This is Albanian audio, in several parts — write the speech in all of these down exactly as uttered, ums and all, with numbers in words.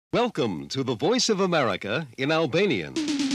Welcome to the Voice of America in Albanian.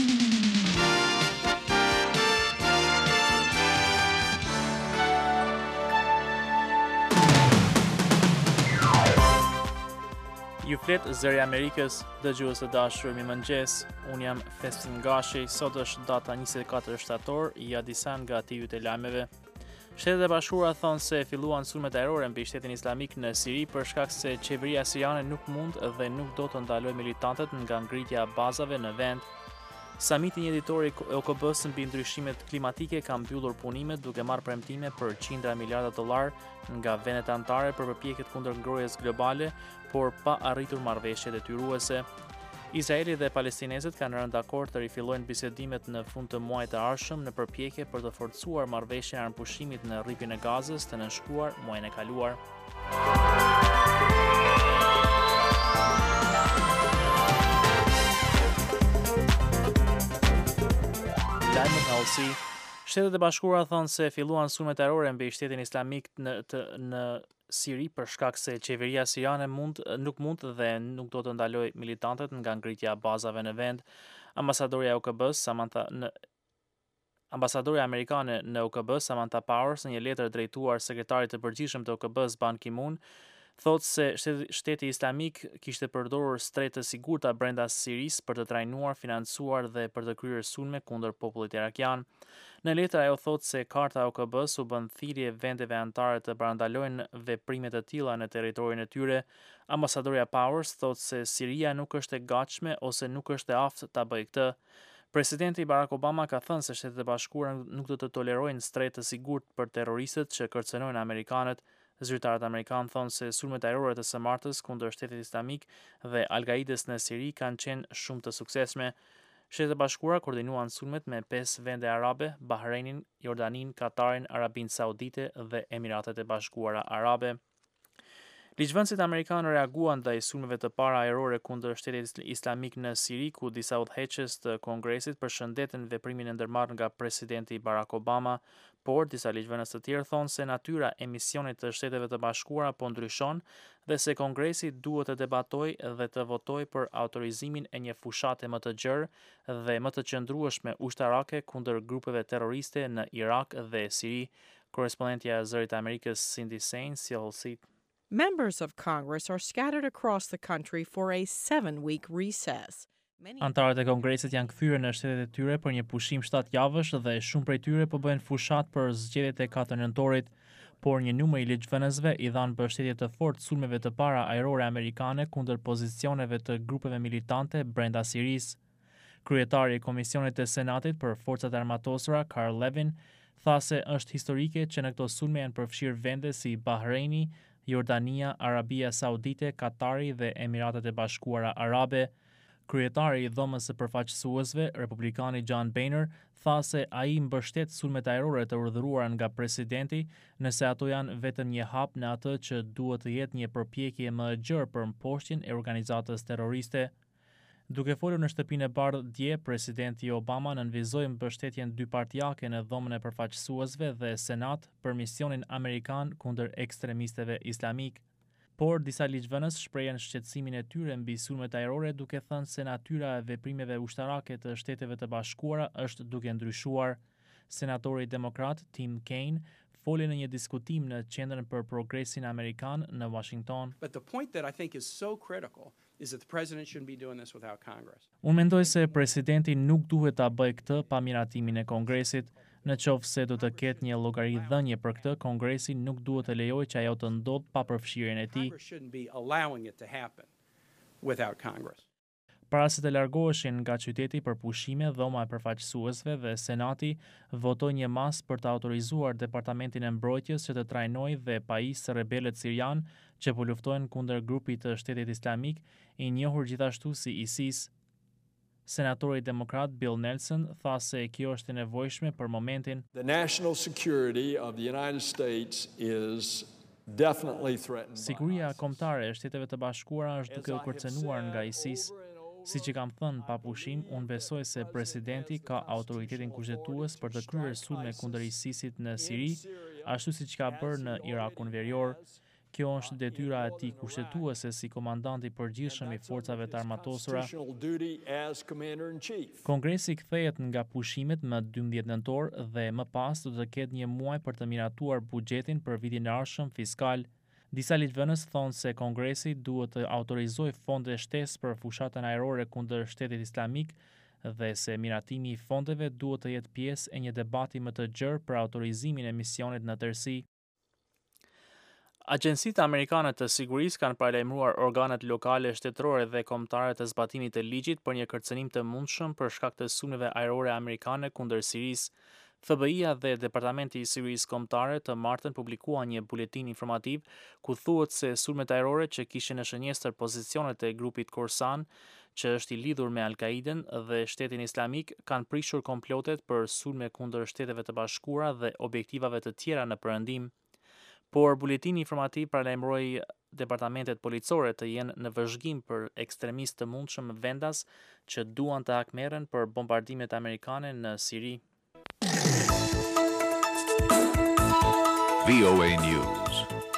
Ju flet zëri i Amerikës, dëgjues të dashur, mirëmëngjes. Un jam Festin Gashi. Sot është data njëzet e katër shtator, ja disa nga tiut e lajmeve. Shtetet e Bashkuara thonë se filluan sulmet ajrore mbi shtetin islamik në Siri për shkak se qeveria siriane nuk mund dhe nuk do të ndalojë militantët nga ngritja e bazave në vend. Samiti një ditori e O K B-s mbi ndryshimet klimatike ka mbyllur punimet duke marrë premtime për qindra miliarda dollar nga vendet anëtare për përpjekjet kundër ngrohjes globale, por pa arritur marrëveshje detyruese. Izraeli dhe palestinezët kanë rënë dakord të rifillojnë bisedimet në fund të muajit të ardhshëm në përpjekje për të forcuar marrëveshjen e armpushimit në rripin e Gazës të nënshkruar muajin e kaluar. Lajmet nga Ullësi. Shtetet e Bashkuara thonë se filluan sulmet ajrore mbi shtetin islamik në të, në Siri për shkak se qeveria siriane mund nuk mund dhe nuk do të ndalojë militantët nga ngritja e bazave në vend. Ambasadorja e O K B-s Samantha në Ambasadorja amerikane në O K B, Samantha Powers, në një letër drejtuar sekretarit të përgjithshëm të O K B-s Ban Ki-moon, thotë se shteti, shteti islamik kishte përdorur strehtë të sigurta brenda Sirisë për të trajnuar, financuar dhe për të kryer sulme kundër popullit irakian. Në letër ajo thotë se karta e O K B-s u bën thirrje vendeve anëtare të parandalojnë veprime të tilla në territorin e tyre. Ambasadorja Powers thotë se Siria nuk është e gatshme ose nuk është e aftë ta bëjë këtë. Presidenti Barack Obama ka thënë se Shtetet e Bashkuara nuk do të tolerojnë strehtë të sigurt për terroristët që kërcënojnë amerikanët. Zyrtarët amerikanë thonë se sulmet ajrore të së martës kundër shtetit islamik dhe Al-Qaidës në Siri kanë qenë shumë të suksesshme. Shtetet e Bashkuara koordinuan sulmet me pesë vende arabe: Bahreinin, Jordanin, Katarin, Arabinë Saudite dhe Emiratet e Bashkuara Arabe. Ligjvënësit amerikanë reaguan ndaj sulmeve të para ajrore kundër shtetit islamik në Siri, ku disa udhëheqës të Kongresit përshëndetën veprimin e ndërmarrë nga presidenti Barack Obama, por disa ligjvënës të tjerë thonë se natyra e misionit të Shteteve të Bashkuara po ndryshon dhe se Kongresi duhet të debatojë dhe të votojë për autorizimin e një fushate më të gjerë dhe më të qëndrueshme ushtarake kundër grupeve terroriste në Irak dhe Siri. Korrespondentja e Zërit të Amerikës Cindy Sain sjell si Members of Congress are scattered across the country for a seven-week recess. Antarët e Kongresit janë kthyer në shtetet e tyre për një pushim shtatë javësh dhe shumë prej tyre po bëjnë fushat për zgjedhjet e katër nëntorit, por një numër i ligjvënësve i dhanë mbështetje të fortë sulmeve të para ajrore amerikane kundër pozicioneve të grupeve militante brenda Sirisë. Kryetari i Komisionit të Senatit për Forcat Armatosura, Carl Levin, tha se është historike që në këto sulme janë përfshirë vende si Bahreini, Jordania, Arabia Saudite, Katari dhe Emiratet e Bashkuara Arabe. Kryetari i dhomës së përfaqësuesve, republikani John Boehner, tha se ai mbështet sulmet ajrore të urdhëruara nga presidenti, nëse ato janë vetëm një hap në atë që duhet të jetë një përpjekje më e gjerë për mposhtjen e organizatës terroriste. Duke folur në Shtëpinë e Bardhë dje, presidenti Obama nënvizoi mbështetjen dypartijake në dhomën e përfaqësuesve dhe Senat për misionin amerikan kundër ekstremistëve islamik. Por disa ligjvënës shprehen shqetësimin e tyre mbi sulmet ajrore, duke thënë se natyra e veprimeve ushtarake të Shteteve të Bashkuara është duke ndryshuar. Senatori demokrat Tim Kaine foli në një diskutim në Qendrën për Progresin Amerikan në Washington. But the point that I think is so critical is that the president shouldn't be doing this without Congress. Unë mendoj se presidenti nuk duhet ta bëjë këtë pa miratimin e Kongresit. Në qoftë se do të ketë një llogaridhënie për këtë, Kongresi nuk duhet të lejojë që ajo të ndodhë pa përfshirjen e tij. Congress shouldn't be allowing it to happen without Congress. Para se të largoheshin nga qyteti për pushime, dhoma e përfaqësuesve dhe Senati votoi një mas për të autorizuar Departamentin e Mbrojtjes që të trajnojë dhe pajisë rebelët sirian që po luftojnë kundër grupit të Shtetit Islamik, i njohur gjithashtu si ISIS. Senatori demokrat Bill Nelson tha se kjo është e nevojshme për momentin. The national security of the United States is definitely threatened. Siguria kombëtare e Shteteve të Bashkuara është duke u kërcënuar nga ISIS. Siç i kam thënë pa pushim, unë besoj se presidenti ka autoritetin kushtetues për të kryer sulme kundër ISIS-it në Siri, ashtu siç ka bërë në Irakun Verior. kjo është detyra e tij kushtetuese si komandant i përgjithshëm i forcave të armatosura. Constitutional duty as Commander-in-Chief. Kongresi kthehet nga pushimet më dymbëdhjetë nëntor dhe më pas do të ketë një muaj për të miratuar buxhetin për vitin e ardhshëm fiskal. Disa ligjvënës thonë se Kongresi duhet të autorizojë fonde shtesë për fushatën ajrore kundër Shtetit Islamik dhe se miratimi i fondeve duhet të jetë pjesë e një debati më të gjerë për autorizimin e misionit në tërësi. Agjencitë amerikane të sigurisë kanë paralajmëruar organet lokale, shtetërore dhe kombëtare të zbatimit të ligjit për një kërcënim të mundshëm për shkak të sulmeve ajrore amerikane kundër Sirisë. F B I-a dhe Departamenti i Sigurisë Kombëtare të martën publikuan një buletin informativ ku thuhet se sulmet ajrore që kishin në shënjestër pozicionet e grupit Khorasan, që është i lidhur me Al-Qaiden dhe Shtetin Islamik, kanë prishur komplotet për sulme kundër Shteteve të Bashkuara dhe objektivave të tjera në Perëndim. Por buletini informativ paralajmëroi departamentet policore të jenë në vëzhgim për ekstremistë të mundshëm vendas që duan të hakmerren për bombardimet amerikane në Siri. V O A News.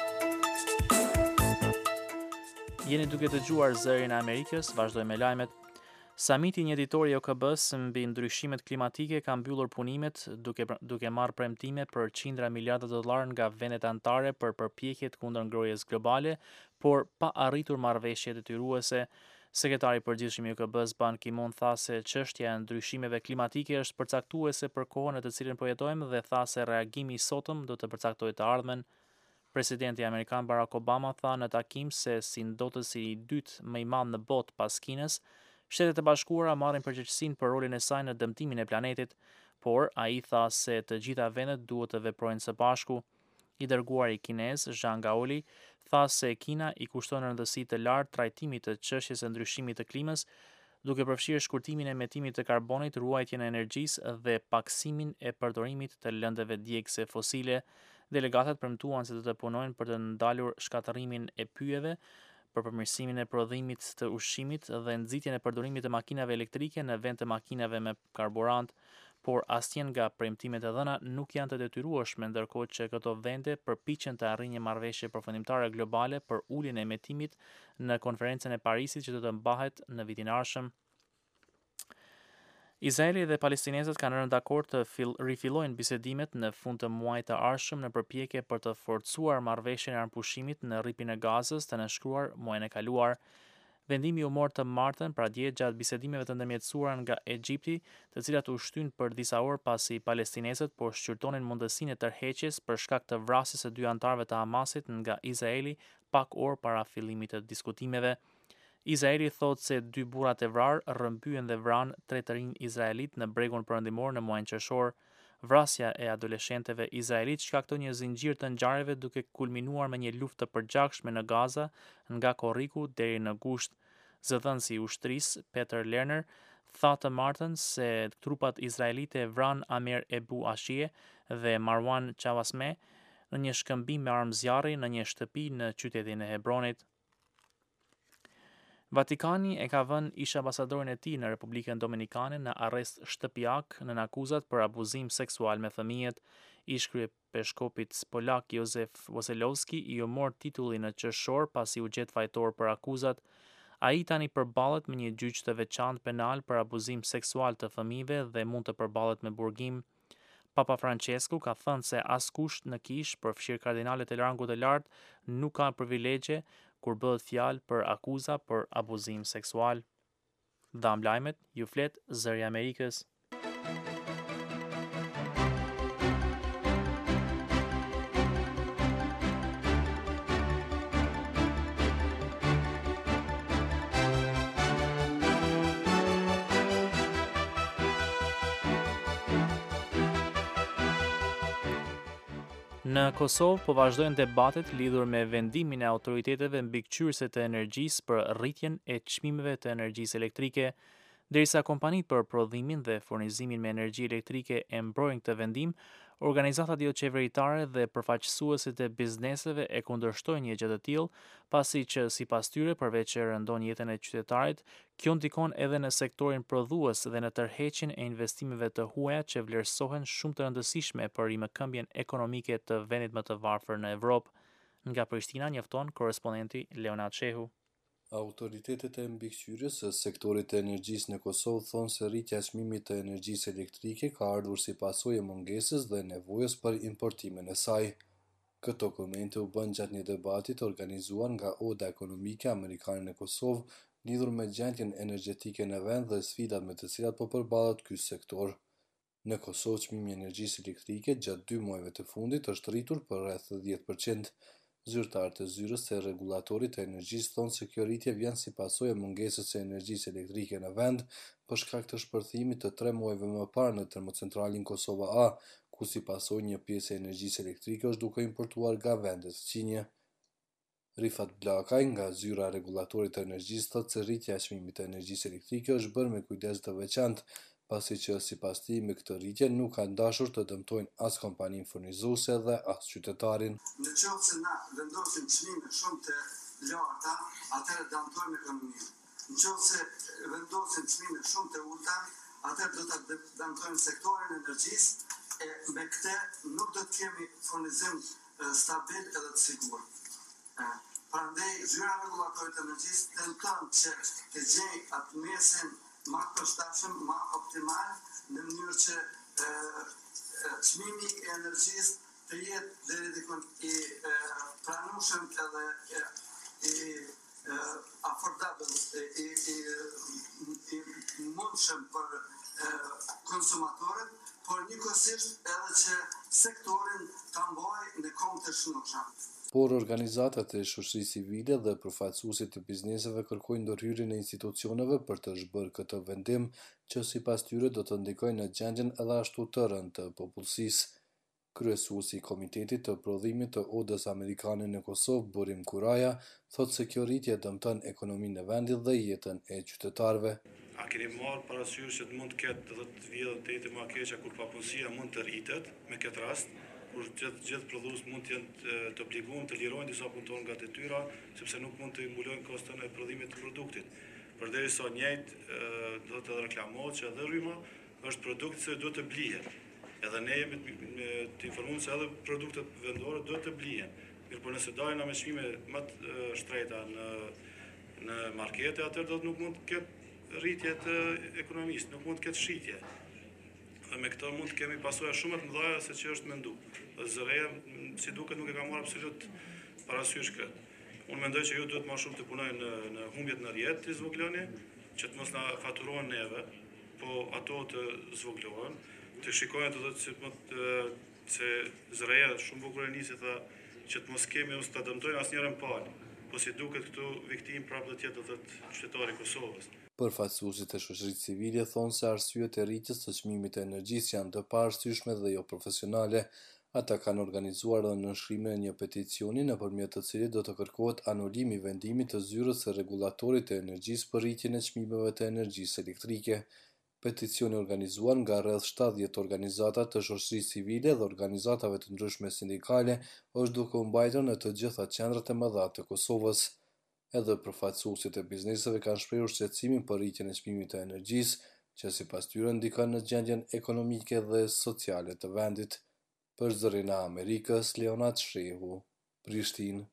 Jeni duke dëgjuar Zërin e Amerikës, vazhdojmë me lajmet. Samiti njëditori i O K B-s mbi ndryshimet klimatike ka mbyllur punimet duke duke marrë premtime për qindra miliarda dollar nga vendet anëtare për përpjekjet kundër ngrohjes globale, por pa arritur marrëveshje detyruese. Sekretari i përgjithshëm i O K B-s Ban Ki-moon tha se çështja e ndryshimeve klimatike është përcaktuese për kohën në të cilën po jetojmë dhe tha se reagimi i sotëm do të përcaktojë të ardhmen. Presidenti amerikan Barack Obama tha në takim se si ndotësi i dytë më i madh në botë pas Kinës, Shtetet e Bashkuara marrin përgjegjësinë për rolin e saj në dëmtimin e planetit, por ai tha se të gjitha vendet duhet të veprojnë së bashku. I dërguari kinez Zhang Gaoli tha se Kina i kushton rëndësi të lartë trajtimit të çështjes së ndryshimit të klimës, duke përfshirë shkurtimin e emetimit të karbonit, ruajtjen e energjisë dhe paksimin e përdorimit të lëndëve djegëse fosile. Delegatët premtuan se do të punojnë për të ndalur shkatërrimin e pyjeve, për përmirësimin e prodhimit të ushqimit dhe nxitjen e përdorimit të makinave elektrike në vend të makinave me karburant, por asnjë nga premtimet e dhëna nuk janë të detyrueshme, ndërkohë që këto vende përpiqen të arrijnë një marrëveshje përfundimtare globale për uljen e emetimit në konferencën e Parisit që do të mbahet në vitin e ardhshëm. Izraeli dhe palestinezët kanë rënë dakord të fill, rifillojnë bisedimet në fund të muajit të ardhshëm në përpjekje për të forcuar marrëveshjen e armpushimit në rripin e Gazës të nënshkruar muajin e kaluar. Vendimi u mor të martën pra dje gjatë bisedimeve të ndërmjetësuara nga Egjipti, të cilat u shtyn për disa orë pasi palestinezët po shqyrtonin mundësinë e tërheqjes për shkak të vrasjes së dy anëtarëve të Hamasit nga Izraeli pak orë para fillimit të diskutimeve. Izraeli thotë se dy burrat e vrarë rrëmbyen dhe vranë tre të rinj izraelit në bregun perëndimor në muajin qershor. Vrasja e adoleshenteve izraelit shkaktoi një zinxhir të ngjarjeve duke kulminuar me një luftë të përgjakshme në Gaza nga korriku deri në gusht. Zëdhënësi i ushtrisë Peter Lerner tha të martën se trupat izraelite vranë Amer Ebu Ashie dhe Marwan Chawasme në një shkëmbim me armë zjarri në një shtëpi në qytetin e Hebronit. Vatikani e ka vënë ish ambasadorin e tij në Republikën Dominikane në arrest shtëpiak nën akuzat për abuzim seksual me fëmijët. Ish kryepeshkopit polak Józef Woselowski i u mor titullin në qershor pasi u gjet fajtor për akuzat. Ai tani përballet me një gjyq të veçantë penal për abuzim seksual të fëmijëve dhe mund të përballet me burgim. Papa Francesku ka thënë se askush në kish, përfshirë kardinalet e rangut të lartë, nuk ka privilegje kur bëhet fjalë për akuza për abuzim seksual. Dham lajmet, ju flet Zëri i Amerikës. Në Kosovë po vazhdojnë debatet lidhur me vendimin e autoriteteve mbikëqyrëse të energjisë për rritjen e çmimeve të energjisë elektrike, derisa kompanitë për prodhimin dhe furnizimin me energji elektrike e mbrojnë këtë vendim. Organizatat jo qeveritare dhe përfaqësuesit e bizneseve e kundërshtojnë një gjë të tillë, pasi që sipas tyre, përveç që rëndon jetën e qytetarit, kjo ndikon edhe në sektorin prodhues dhe në tërheqjen e investimeve të huaja që vlerësohen shumë të rëndësishme për rimëkëmbjen ekonomike të vendit më të varfër në Evropë. Nga Prishtina njofton korrespondenti Leonard Shehu. Autoritetet e mbikëqyrjes së sektorit të energjisë në Kosovë thonë se rritja e çmimit të energjisë elektrike ka ardhur si pasojë e mungesës dhe nevojës për importimin e saj. Këto komente u bën gjatë një debati të organizuar nga Oda Ekonomike Amerikane në Kosovë lidhur me gjendjen energjetike në vend dhe sfidat me të cilat po përballet ky sektor. Në Kosovë çmimi i energjisë elektrike gjatë dy muajve të fundit është rritur për rreth dhjetë përqind. Zyrtarët e zyrës së rregullatorit të energjisë thonë se kjo rritje vjen si pasojë e mungesës së energjisë elektrike në vend për shkak të shpërthimit të tre muajve më parë në termocentralin Kosova A, ku si pasojë një pjesë e energjisë elektrike është duke importuar nga vendet fqinje. Rifat Blakaj nga zyra e rregullatorit të energjisë thotë se rritja e çmimit të energjisë elektrike është bërë me kujdes të veçantë, pasi që sipas tij me këtë rritje nuk kanë dashur të dëmtojnë as kompaninë furnizuese dhe as qytetarin. Në qoftë se na vendosim çmime shumë të larta, atëherë dëmtojmë ekonominë. Në qoftë se vendosim çmime shumë të ulta, atëherë do ta dëmtojmë sektorin e energjisë e me këtë nuk do të kemi furnizim stabil edhe të sigurt. Prandaj zyra rregullatorit të energjisë tenton që të gjejë atë mesin ma të përshtatshëm, ma optimal, në mënyrë që çmimi i energjisë të jetë deri diku i pranueshëm edhe i affordable, i i mundshëm për konsumatorët, por njëkohësisht edhe që sektorin ta mbajë në kom të shëndetshëm. Por organizatat e shoqërisë civile dhe përfaqësuesit të bizneseve kërkojnë ndërhyrjen e institucioneve për të zhbërë këtë vendim që sipas tyre do të ndikojë në gjendjen edhe ashtu të rënd të popullsisë. Kryesuesi i Komitetit të Prodhimit të Odës Amerikane në Kosovë, Burim Kuraja, thotë se kjo rritje dëmton ekonominë e vendit dhe jetën e qytetarëve. A keni marrë parasysh që mund të ketë edhe të vijë të jetë më keqe kur papunësia mund të rritet me këtë rast? Kur gjithë gjithë prodhues mund të jenë të obliguar të lirojnë disa punëtorë nga detyra, sepse nuk mund të mbulojnë koston e prodhimit të produktit. Përderisa njëjtë do të reklamohet që edhe rryma është produkt që duhet të blihet. Edhe ne jemi të informuar se edhe produktet vendore duhet të blihen. Mirë, nëse dalin me çmime më të shtrejta në në markete, atëherë do të nuk mund të ketë rritje të ekonomisë, nuk mund të ketë shitje. Dhe me këto mund të kemi pasoja shumë të mëdha se që është menduar. Dhe zëreja, si duket, nuk e ka marrë absolut parasysh këtë. Unë mendoj që ju duhet më shumë të punojnë në, në humbjet në rjetë të zvogloni, që të mos na faturohen neve, po ato të zvoglohen, të shikojnë të thotë që të, se zëreja shumë bukur e nisi tha që të mos kemi ose të dëmtojnë asnjërin palë, po si duket këtu viktim prapë do të jetë të qytetari i Kosovës. Përfaqësuesit e shoqërisë civile thonë se arsyet e rritjes së çmimit të energjisë janë të paarsyeshme dhe jo profesionale. Ata kanë organizuar dhe nënshkrimin e një peticioni nëpërmjet të cilit do të kërkohet anulimi i vendimit të zyrës së rregullatorit të energjisë për rritjen e çmimeve të energjisë elektrike. Peticioni organizuar nga rreth shtatëdhjetë organizata të shoqërisë civile dhe organizatave të ndryshme sindikale është duke u mbajtur në të gjitha qendrat e mëdha të Kosovës. Edhe përfaqësuesit e bizneseve kanë shprehur shqetësimin për rritjen e çmimit të energjisë, që sipas tyre ndikon në gjendjen ekonomike dhe sociale të vendit. Për Zërin e Amerikës, Leonard Shehu, Prishtinë.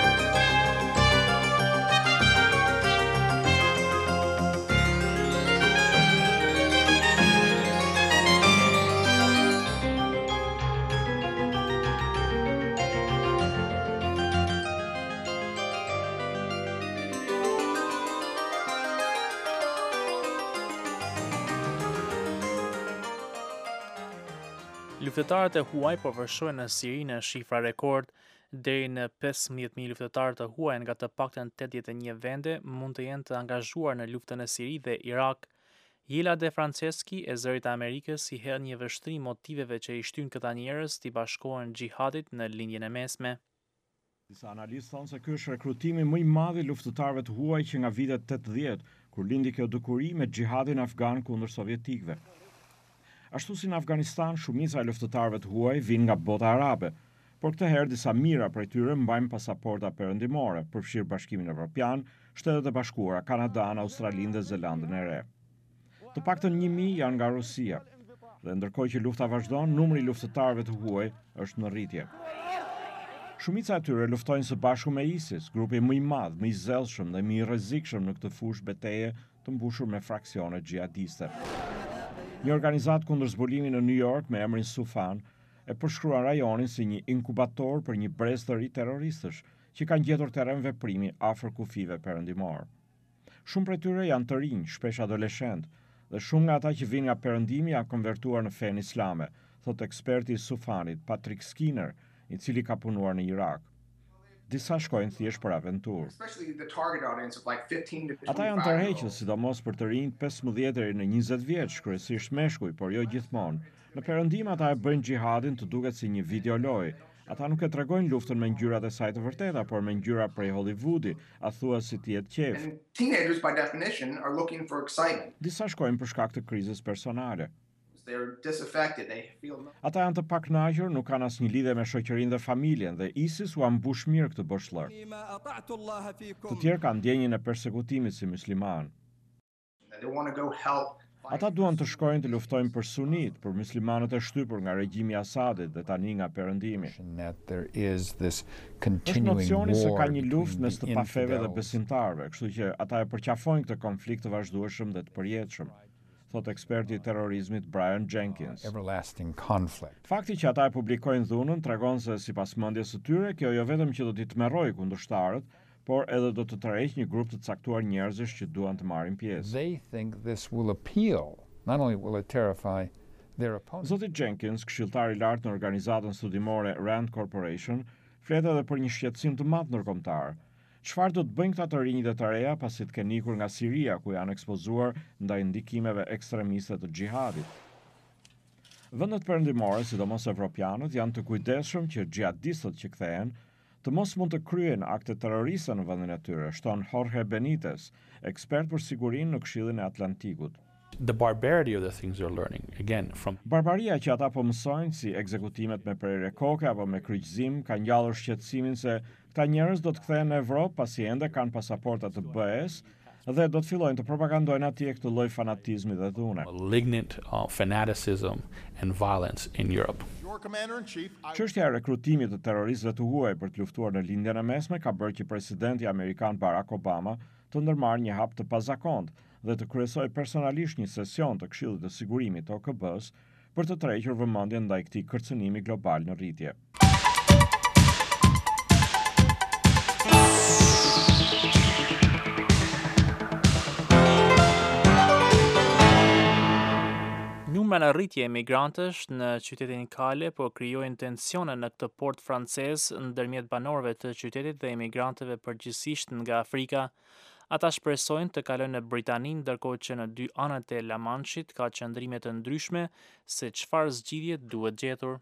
Luftëtarët e huaj po vërshojnë në Siri në shifra rekord. Deri në pesëmbëdhjetë mijë luftëtarë të huaj nga të paktën tetëdhjetë e një vende mund të jenë të angazhuar në luftën në Siri dhe Irak. Jela De Franceschi, e zërit e Amerikës, i hedh një vështrim motiveve që i shtyn këta njerëz t'i bashkohen xhihadit në lindjen e mesme. Disa analistë thonë se ky është rekrutimi më i madh i luftëtarëve të huaj që nga vitet tetëdhjetë, kur lindi kjo dukuri me xhihadin afgan kundër sovjetikëve. Ashtu si në Afganistan, shumica e luftëtarëve të huaj vinë nga bota arabe, por këtë herë disa mijëra prej tyre mbajnë pasaporta perëndimore, përfshirë Bashkimin Evropian, Shtetet e Bashkuara, Kanadan, Australinë dhe Zelandën e Re. Të paktën një mijë janë nga Rusia, dhe ndërkohë që lufta vazhdon, numri i luftëtarëve të huaj është në rritje. Shumica e tyre luftojnë së bashku me ISIS, grupi më i madh, më i zellshëm dhe më i rrezikshëm në këtë fushë beteje të mbushur me fraksione xhihadiste. Një organizatë kundër zbulimit në New York me emrin Sufan e përshkruan rajonin si një inkubator për një brez të ri terroristësh që kanë gjetur terren veprimi afër kufive perëndimor. Shumë prej tyre janë të rinj, shpesh adoleshent, dhe shumë nga ata që vinë nga perëndimi janë konvertuar në fenë islame, thot eksperti i Sufanit, Patrick Skinner, i cili ka punuar në Irak. Disa shkojnë thjesht për aventurë. Ata janë tërheqës, sidomos për të rinjt pesëmbëdhjetë deri në njëzet vjeç, kryesisht meshkuj, por jo gjithmonë. Në perëndim ata e bëjnë xhihadin të duket si një videoloj. Ata nuk e tregojnë luftën me ngjyrat e saj të vërteta, por me ngjyra prej Hollywoodi, a thua si të jetë qef. Teenagers by definition are looking for excitement. Disa shkojnë për shkak të krizës personale. They're disaffected. They feel no... Ata janë të pakënaqur, nuk kanë asnjë lidhje me shoqërinë dhe familjen dhe ISIS u ambush mirë këtë boshllëk. Të tjerë kanë ndjenjën e persekutimit si musliman. They want to go help. Ata duan të shkojnë të luftojnë për sunit, për muslimanët e shtypur nga regjimi i Asadit dhe tani nga perëndimi. Është nocioni se ka një luftë mes të pafeve dhe besimtarëve, kështu që ata e përqafojnë këtë konflikt të vazhdueshëm dhe të përjetshëm, thot eksperti i terrorizmit Brian Jenkins. Fakti që ata e publikojnë dhunën tregon se sipas mendjes së tyre, kjo jo vetëm që do t'i tmerrojë kundërshtarët, por edhe do të tërheqë një grup të caktuar njerëzish që duan të marrin pjesë. They think this will appeal. Not only will it terrify their opponents. Zoti Jenkins, këshilltar i lartë në organizatën studimore Rand Corporation, flet edhe për një shqetësim të madh ndërkombëtar. Çfarë do të bëjnë këta të rinj dhe të reja pasi të kenë ikur nga Siria, ku janë ekspozuar ndaj ndikimeve ekstremiste të xhihadit? Vendet perëndimore, sidomos evropianët, janë të kujdesshëm që xhihadistët që kthehen të mos mund të kryen akte terroriste në vendin e tyre, shton Jorge Benitez, ekspert për sigurinë në Këshillin e Atlantikut. The barbarity of the things they're learning, again, from... Barbaria që ata po mësojnë, si ekzekutimet me prerje koke apo me kryqëzim, ka ngjallur shqetësimin se këta njerëz do të kthehen në Evropë pasi ende kanë pasaporta të B E-s dhe do të fillojnë të propagandojnë atje këtë lloj fanatizmi dhe dhune. Malignant uh, fanaticism and violence in Europe. Çështja e rekrutimit të terroristëve të huaj për të luftuar në lindjen e mesme ka bërë që presidenti amerikan Barack Obama të ndërmarrë një hap të pazakontë dhe të kryesojë personalisht një sesion të Këshillit të Sigurimit të O K B-s për të tërhequr vëmendjen ndaj këtij kërcënimi global në rritje. Numra në rritje emigrantësh në qytetin Kale po krijojnë tensione në këtë port francez ndërmjet banorëve të qytetit dhe emigrantëve përgjithsisht nga Afrika. Ata shpresojnë të kalojnë në Britani, ndërkohë që në dy anët e La Manche-it ka qëndrime të ndryshme se çfarë zgjidhje duhet gjetur.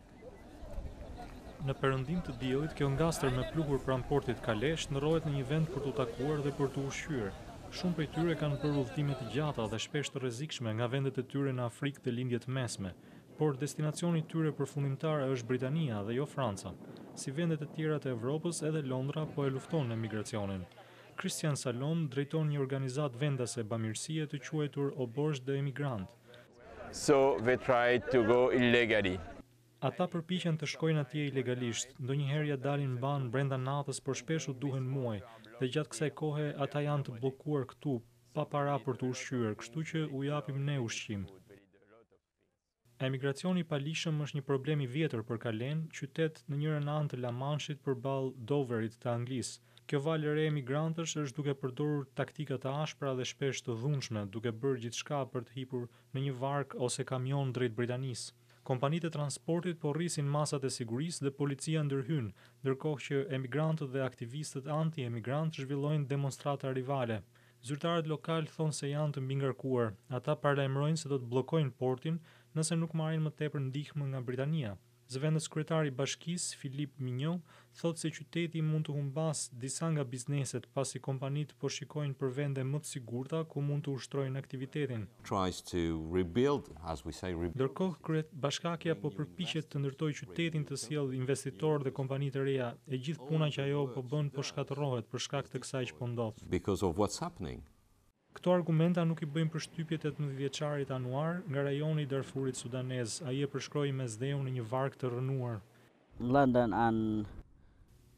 Në perëndim të diellit, kjo ngastër me pluhur pranë portit Kale ndërrohet në një vend për t'u takuar dhe për t'u ushqyer. Shumë prej tyre kanë bërë udhëtime të gjata dhe shpesh të rrezikshme nga vendet e tyre në Afrikë dhe lindje të mesme, por destinacioni i tyre përfundimtar është Britania dhe jo Franca. Si vendet e tjera të Evropës, edhe Londra po e lufton emigracionin. Christian Salom drejton një organizatë vendase bamirësie të quajtur Auberge de Emigrant. So they try to go illegally. Ata përpiqen të shkojnë atje ilegalisht, ndonjëherë ja dalin mban brenda natës, por shpesh u duhen muaj, dhe gjatë kësaj kohe ata janë të bllokuar këtu, pa para për të ushqyer, kështu që u japim ne ushqim. Emigracioni i palishëm është një problem i vjetër për Kalen, qytet në njërin anë të La Manche-it përballë Doverit të Anglisë. Kjo valë e re emigrantësh është duke përdorur taktika të ashpra dhe shpesh të dhunshme, duke bërë gjithçka për të hipur në një vark ose kamion drejt Britanisë. Kompanitë e transportit po rrisin masat e sigurisë dhe policia ndërhyn, ndërkohë që emigrantët dhe aktivistët anti-emigrant zhvillojnë demonstrata rivale. Zyrtarët lokal thonë se janë të mbingarkuar. Ata paralajmërojnë se do të bllokojnë portin nëse nuk marrin më tepër ndihmë nga Britania. Zëvendës kryetari i bashkisë, Philippe Mignon, thotë se qyteti mund të humbas disa nga bizneset pasi kompanitë po shikojnë për vende më të sigurta ku mund të ushtrojnë aktivitetin. Tries to rebuild, as we say, rebuild. Ndërkohë, kryet bashkakja po përpiqet të ndërtojë qytetin të sjellë investitorë dhe kompani të reja, e gjithë puna që ajo po bën po shkatërrohet për shkak të kësaj që po ndodh. Because of what's happening. Këto argumenta nuk i bëjnë përshtypje tetëmbëdhjeçarit Anwar nga rajoni i Darfurit sudanez. Ai e përshkroi Mesdheun në një varg të rënuar. London and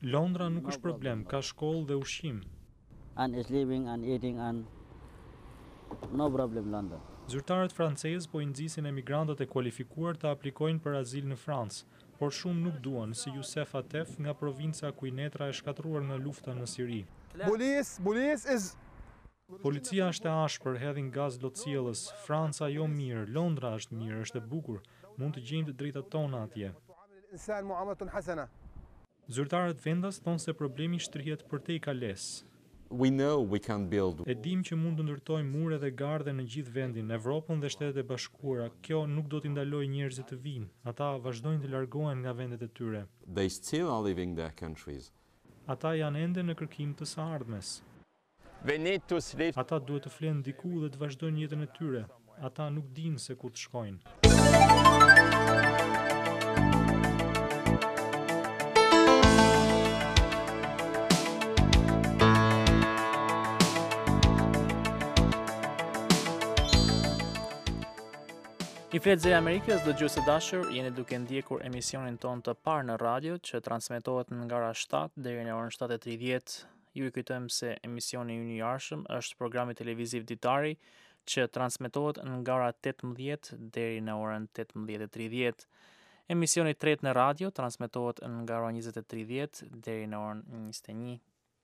Londra nuk është problem, ka shkollë dhe ushqim. And is living and eating and no problem London. Zyrtarët francezë po i nxisin emigrantët e kualifikuar të aplikojnë për azil në Francë, por shumë nuk duan, si Youssef Atef nga provinca ku Netra e shkatruar nga lufta në Siri. Police, police is Policia është e ashpër, hedhin gaz lotësielës. Franca jo mirë, Londra është mirë, është e bukur. Mund të gjejmë të drejtat tona atje. Zyrtarët vendas thonë se problemi shtrihet përtej Kales. We know we can build. E dim që mund të ndërtojmë mure dhe garde në gjithë vendin, Evropën dhe Shtetet e Bashkuara. Kjo nuk do t'i ndalojë njerëzit të vinë. Ata vazhdojnë të largohen nga vendet e tyre. They still are leaving their countries. Ata janë ende në kërkim të së ardhmes. We need to sleep. Ata duhet të flenë diku dhe të vazhdojnë jetën e tyre. Ata nuk dinë se ku të shkojnë. I fletë zëri Amerikës, dëgjues të dashur, jeni duke ndjekur emisionin ton të parë në radio që transmetohet nga ora shtatë deri në orën shtatë e tridhjetë. Ju i kujtojmë se emisioni ynë i jashtëm është programi televiziv ditari që transmetohet nga ora tetëmbëdhjetë deri në orën tetëmbëdhjetë e tridhjetë. Emisioni i tretë në radio transmetohet nga ora njëzet e tridhjetë deri në orën njëzet e një.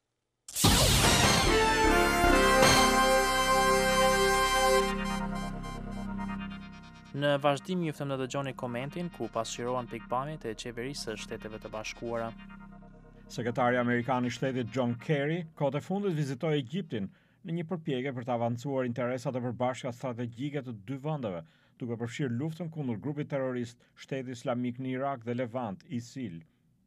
Në vazhdim ju ftëm të dëgjoni komentin ku pasqyrohen pikpamjet e qeverisë së Shteteve të Bashkuara. Sekretari Amerikan i Shtetit John Kerry kohët e fundit vizitoi Egjiptin në një përpjekje për të avancuar interesat e përbashkëta strategjike të dy vendeve, duke përfshirë luftën kundër grupit terrorist Shteti Islamik në Irak dhe Levant, I S I L.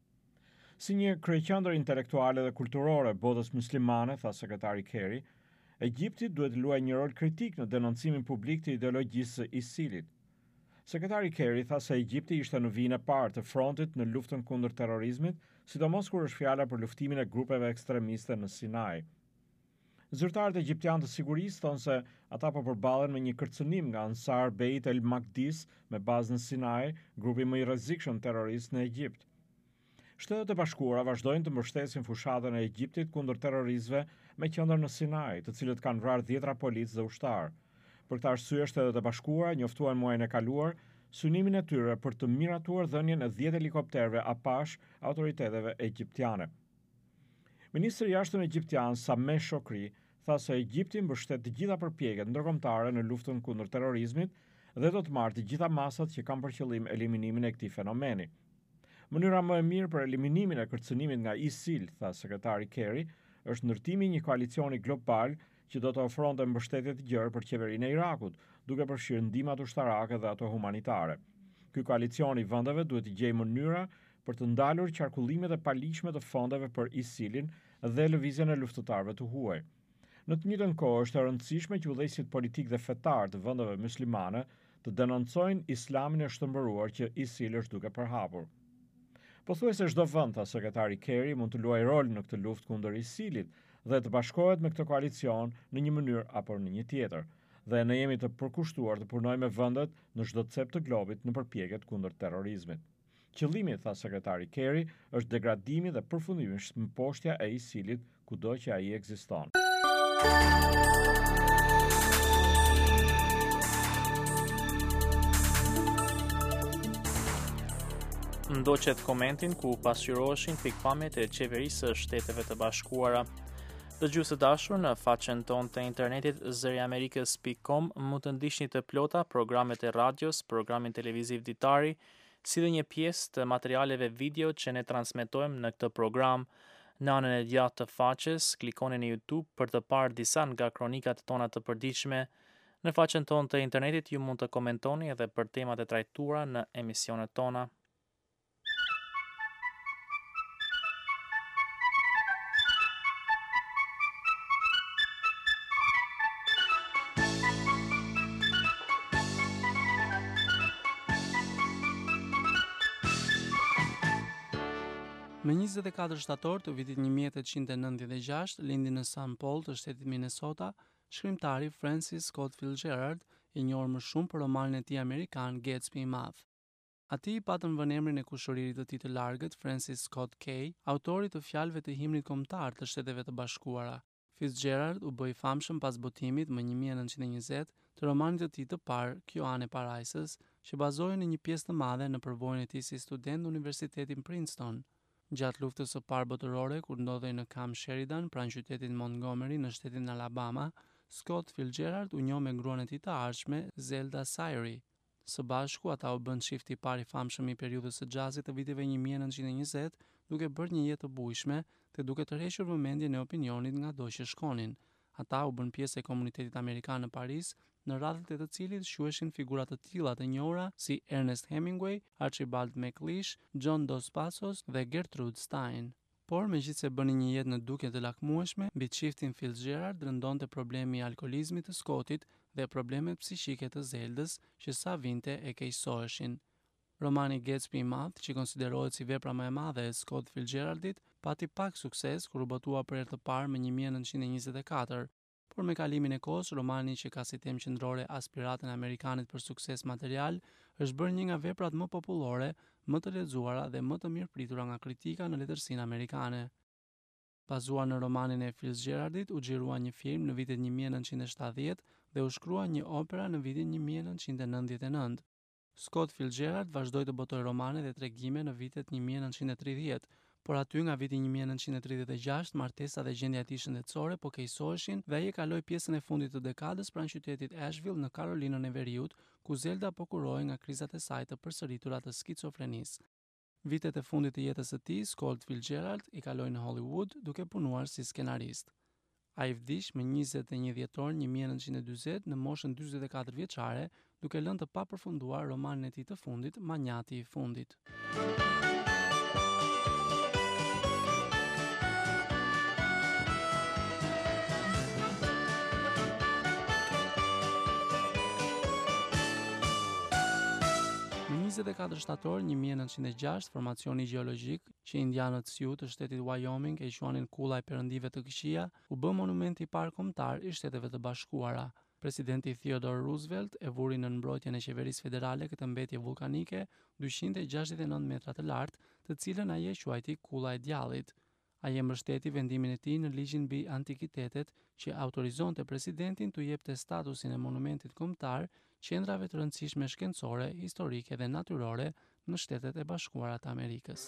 Si një kryeqendër intelektuale dhe kulturore botës muslimane, tha sekretari Kerry, Egjipti duhet luajë një rol kritik në denoncimin publik të ideologjisë së I S I L-it. Sekretari Kerry tha se Egjipti ishte në vijën e parë të frontit në luftën kundër terrorizmit, sidomos kur është fjala për luftimin e grupeve ekstremiste në Sinai. Zyrtarët egjiptianë të sigurisë thonë se ata po përballen me një kërcënim nga Ansar Beit El Magdis me bazë në Sinai, grupi më i rrezikshëm terrorist në Egjipt. Shtetet e Bashkuara vazhdojnë të mbështesin fushatën e Egjiptit kundër terroristëve me qendër në Sinai, të cilët kanë vrarë dhjetra policë dhe ushtar. Për këtë arsye, Shtetet e Bashkuara njoftuan muajin e kaluar synimin e tyre për të miratuar dhënien e dhjetë helikopterëve Apache autoriteteve egjiptiane. Ministri i jashtëm egjiptian Sameh Shoukry tha se Egjipti mbështet të gjitha përpjekjet ndërkombëtare në luftën kundër terrorizmit dhe do të marrë të gjitha masat që kanë për qëllim eliminimin e këtij fenomeni. Mënyra më e mirë për eliminimin e kërcënimit nga I S I L, tha sekretari Kerry, është ndërtimi i një koalicioni global që do të ofronte mbështetje të gjerë për qeverinë e Irakut, duke përfshirë ndihmat ushtarake dhe ato humanitare. Ky koalicion i vendeve duhet të gjejë mënyra për të ndalur qarkullimet e paligjshme të fondeve për I S I L-in dhe lëvizjen e luftëtarëve të huaj. Në të njëjtën kohë është e rëndësishme që udhëheqësit politik dhe fetar të vendeve muslimane të denoncojnë islamin e shtrembëruar që I S I L është duke përhapur. Pothuajse çdo vend, tha sekretari Kerry, mund të luajë rol në këtë luftë kundër I S I L-it dhe të bashkohet me këtë koalicion në një mënyrë apo në një tjetër. Dhe ne jemi të përkushtuar të punojmë me vendet në çdo cep të globit në përpjekjet kundër terrorizmit. Qëllimi, tha sekretari Kerry, është degradimi dhe përfundimi i mposhtja e I S I L-it kudo që ai ekziston. Ndoqet komentin ku pasqyroheshin pikpamjet e qeverisë së Shteteve të Bashkuara. Dëgjues të dashur, në faqen tonë të internetit zëri amerikës pikë com mund të ndiqni të plota programet e radios, programin televiziv ditari, si dhe një pjesë të materialeve video që ne transmetojmë në këtë program. Në anën e djathtë të faqes, klikoni në YouTube për të parë disa nga kronikat tona të përditshme. Në faqen tonë të internetit ju mund të komentoni edhe për temat e trajtuara në emisionet tona. Më njëzet e katër shtator të vitit një mijë e tetëqind e nëntëdhjetë e gjashtë, lindi në Saint Paul të shtetit Minnesota, shkrimtari Francis Scott Fitzgerald, i njohur më shumë për romanin e tij amerikan Gatsby i Madh. Ati i patën vënemrin e kushëririt të tij të largët, Francis Scott Key, autorit të fjalëve të himnit kombëtar të Shteteve të Bashkuara. Fitzgerald u bë i famshëm pas botimit më një mijë e nëntëqind e njëzet të romanit të tij të parë, Kjuane Parajsës, që bazohej në një pjesë të madhe në përvojën e tij si student në Universitetin Princeton. Gjatë luftës së parë botërore, kur ndodhej në Camp Sheridan pranë qytetit Montgomery në shtetin Alabama, Scott Fitzgerald u njoh me gruan e tij të ardhshme, Zelda Sayre. Së bashku ata u bën çifti i parë i famshëm i periudhës së jazzit të viteve një mijë e nëntëqind e njëzet, duke bërë një jetë të bujshme dhe duke tërhequr vëmendjen e opinionit nga do që shkonin. Ata u bën pjesë e komunitetit amerikan në Paris, në radhët e të cilit quheshin figura të tilla të njohura si Ernest Hemingway, Archibald MacLeish, John Dos Passos dhe Gertrude Stein. Por megjithse bëni një jetë në duke të lakmueshme, mbi çiftin Fitzgerald rëndonte problemi i alkolizmit të Scottit dhe problemet psiqike të Zeldës, që sa vinte e keqësoheshin. Romani Gatsby i Madh, që konsiderohet si vepra më e madhe e Scott Fitzgeraldit, pati pak sukses kur u botua për herë të parë më një mijë e nëntëqind e njëzet e katër, por me kalimin e kohës, romani që ka si temë qendrore aspiratën e Amerikanit për sukses material, është bërë një nga veprat më popullore, më të lexuara dhe më të mirëpritura nga kritika në letërsinë amerikane. Bazuar në romanin e Fitzgeraldit, u xhirua një film në vitin një mijë e nëntëqind e shtatëdhjetë dhe u shkrua një opera në vitin një mijë e nëntëqind e nëntëdhjetë e nëntë. Scott Fitzgerald vazhdoi të botojë romane dhe tregime në vitet një mijë e nëntëqind e tridhjetë, por aty nga viti një mijë e nëntëqind e tridhjetë e gjashtë martesa dhe gjendja e tij shëndetësore po keqësoheshin dhe ai e kaloi pjesën e fundit të dekadës pranë qytetit Asheville në Karolinën e Veriut, ku Zelda po kurohej nga krizat e saj të përsëritura të skicofrenisë. Vitet e fundit të jetës së tij, Scott Fitzgerald i kaloi në Hollywood duke punuar si skenarist. Ai vdiq më njëzet e një dhjetor një mijë e nëntëqind e dyzet në moshën dyzet e katër vjeçare, duke lënë të papërfunduar romanin e tij të fundit, Manjati i fundit. njëzet e katër shtator një mijë e nëntëqind e gjashtë, formacioni gjeologjik që indianët Sioux të shtetit Wyoming e quanin kulla e perëndive të këqija, u bë monumenti i parë kombëtar i Shteteve të Bashkuara. Presidenti Theodore Roosevelt e vuri në mbrojtjen e qeverisë federale këtë mbetje vulkanike dyqind e gjashtëdhjetë e nëntë metra të lartë, të cilën ai e quajti kulla e djallit. Ai e mbështeti vendimin e tij në ligjin mbi antikitetet që autorizonte presidentin të jepte statusin e monumentit kombëtar qendrave të rëndësishme shkencore, historike dhe natyrore në Shtetet e Bashkuara të Amerikës.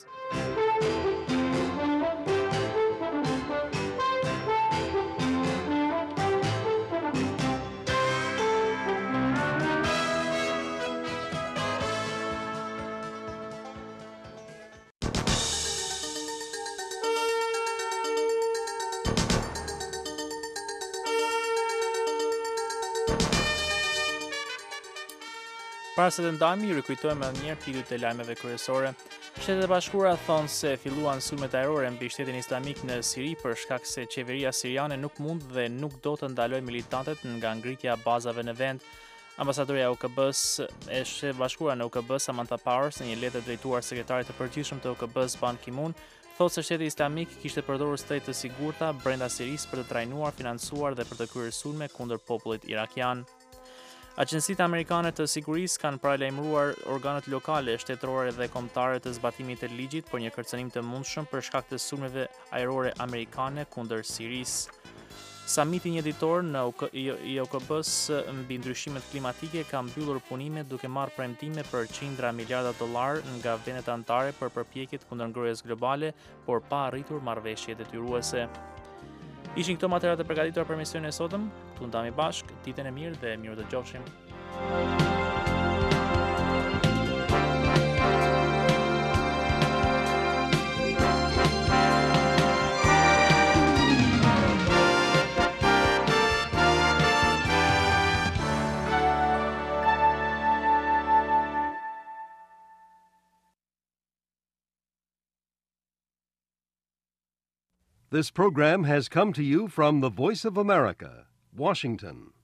Para se të ndajmë, ju rikujtojmë edhe një herë titujt e lajmeve kryesore. Shtetet e Bashkuara thonë se filluan sulmet ajrore mbi shtetin islamik në Siri për shkak se qeveria siriane nuk mund dhe nuk do të ndalojë militantet nga ngritja e bazave në vend. Ambasadorja e U K B-s e Shtetit Bashkuara në U K B, Samantha Powers, në një letër drejtuar sekretarit të përgjithshëm të U K B-s Ban Ki-moon, thotë se shteti islamik kishte përdorur shtete të sigurta brenda Sirisë për të trajnuar, financuar dhe për të kryer sulme kundër popullit irakian. Agjencitë amerikane të sigurisë kanë paralajmëruar organet lokale, shtetërore dhe kombëtare të zbatimit të ligjit për një kërcënim të mundshëm për shkak të sulmeve ajrore amerikane kundër Sirisë. Samiti një ditor në i U K B-s mbi ndryshimet klimatike ka mbyllur punimet duke marrë premtime për qindra miliarda dollar nga vendet anëtare për përpjekjet kundër ngrohjes globale, por pa arritur marrëveshje detyruese. Ishin këto materialet e përgatitura për emisionin e sotëm. Tu ndami bashkë, ditën e mirë dhe mirë të dëgjofshim. This program has come to you from the Voice of America, Washington.